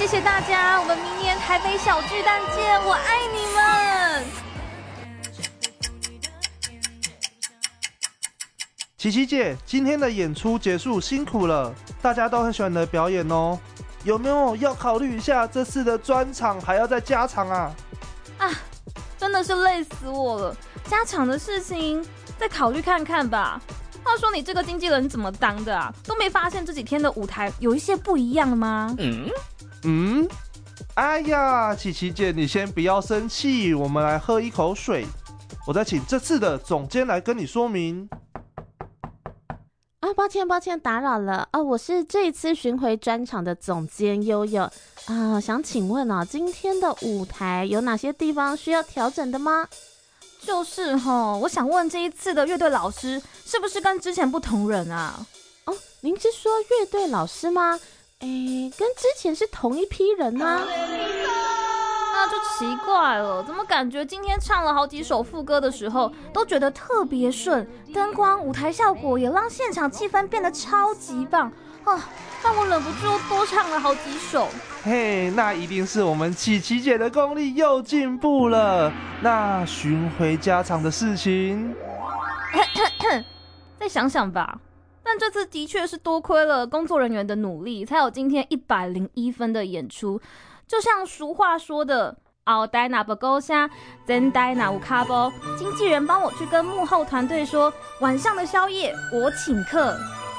谢大家，我们明年台北小巨蛋见，我爱你们。 琪琪姐，今天的演出结束，辛苦了，大家都很喜欢你的表演哦。有没有要考虑一下这次的专场还要再加场啊？ 真的是累死我了，加场的事情再考虑看看吧。话说你这个经纪人怎么当的啊？都没发现这几天的舞台有一些不一样吗？ 哎呀，琪琪姐，你先不要生气，我们来喝一口水，我再请这次的总监来跟你说明。 抱歉打扰了我是这一次巡回专场的总监悠悠想请问今天的舞台有哪些地方需要调整的吗？ 就是我想问这一次的乐队老师是不是跟之前不同人啊？ 您是说乐队老师吗？跟之前是同一批人吗？ 那就奇怪了，怎么感觉今天唱了好几首副歌的时候都觉得特别顺，灯光舞台效果也让现场气氛变得超级棒让我忍不住多唱了好几首。 嘿，那一定是我们琪琪姐的功力又进步了。那巡回加场的事情再想想吧。但这次的确是多亏了工作人员的努力，才有今天101分的演出。就像俗话说的，后台若不够声，前台若有脚步。经纪人帮我去跟幕后团队说，晚上的宵夜我请客。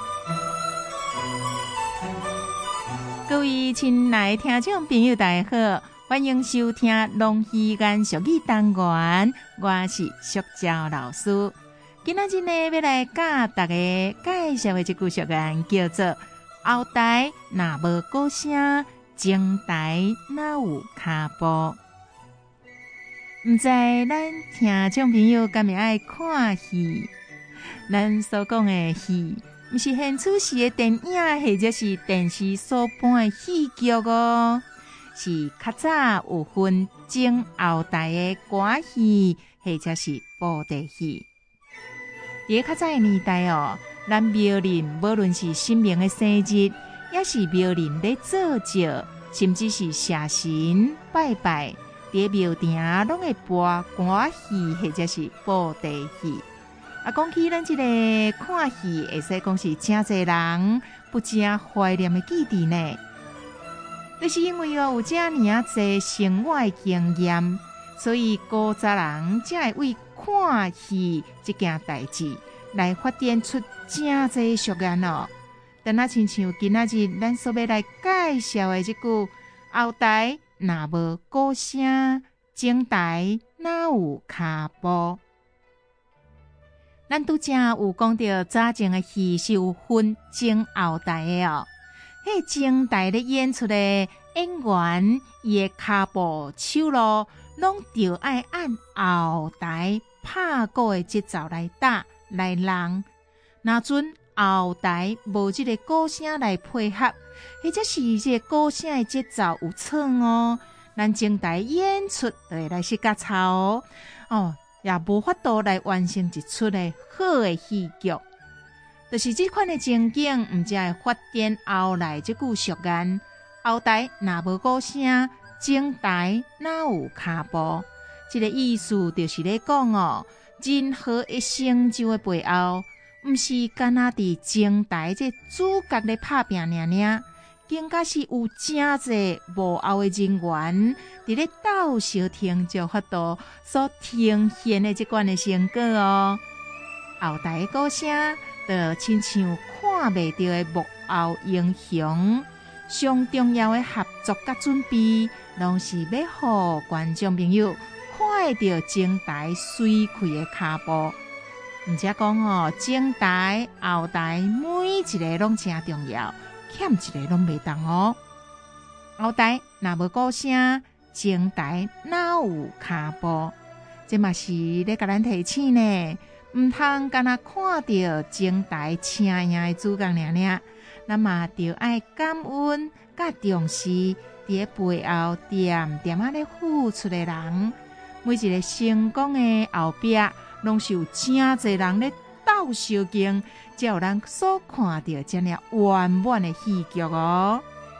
各位亲爱的听众朋友，大家好，欢迎收听龙戏眼俗语单元，我是淑娇老师。今仔日呢，要来教大家介绍的这句俗语叫做“后台若无鼓声，前台哪有脚步”。唔知咱听众朋友敢会爱看戏？咱所讲的戏，不是现出时的电影或者是电视所播的戏剧哦，是较早有分前后台的歌戏或者是布袋戏。在较早的年代咱庙林无论是神明的生日，也是庙林咧做醮，甚至是社神拜拜，在庙埕拢会播歌戏或者是布袋戏。讲起咱这个看戏，会使讲是真侪人不正怀念的记忆呢。就是因为有这么侪生活的经验，所以古早人才会为看戏这件代志来发展出真侪俗语哦。但亲像今仔日咱所要来介绍的这句“后台若无鼓声，前台哪有脚步”。咱拄则有讲到早前的戏是有分前后台的迄前台咧演出的演员，伊的脚步手路拢着爱按后台拍鼓的节奏来打来弄。若准后台无即个鼓声来配合，或者是这个鼓声的节奏有错咱前台演出就会来是较吵也无法度来完成一出的好的戏剧。就是这款的情景，毋才会发展后来这句俗语：后台若无鼓声，前台哪有脚步。这个意思就是咧讲任何的成就的背后，毋是干那伫前台这主角咧拍拼尔，更加是有真侪幕后的人员伫咧斗相成就法度所呈现的这款的成果后台的鼓声，就亲像看袂到的幕后英雄，上重要的合作甲准备，拢是要互观众朋友看到前台水开的脚步。毋则讲前台、后台每一个拢真重要，欠一个拢袂当后台若无鼓声，前台哪有脚步？这嘛是咧甲咱提醒呢，毋通干那看到前台请赢的主角尔，咱嘛着爱感恩甲重视伫背后点点咧付出的人。每一个成功的后壁，拢是有真侪人咧斗相竞，才有咱所看到这样圆满的戏剧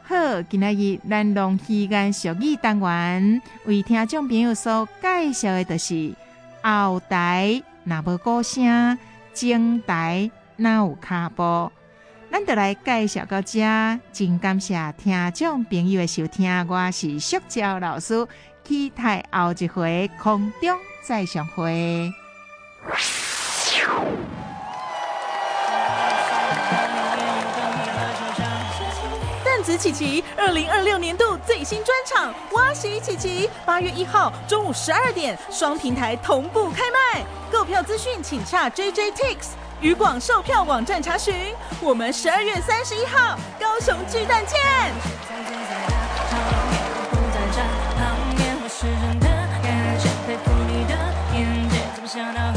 好，今仔日咱龙鱼眼俗语单元为听众朋友所介绍的就是后台若无鼓声，前台哪有脚步。咱就来介绍到这，真感谢听众朋友的收听，我是淑娇老师，期待后一回空中再相会。 弹子琪琪2026年度最新专场《哇西琪琪》，8月1号中午12点，双平台同步开卖。购票资讯请洽 JJTix 渔广售票网站查询。我们12月31号高雄巨蛋见。是真的感谢佩服你的眼界，怎么想到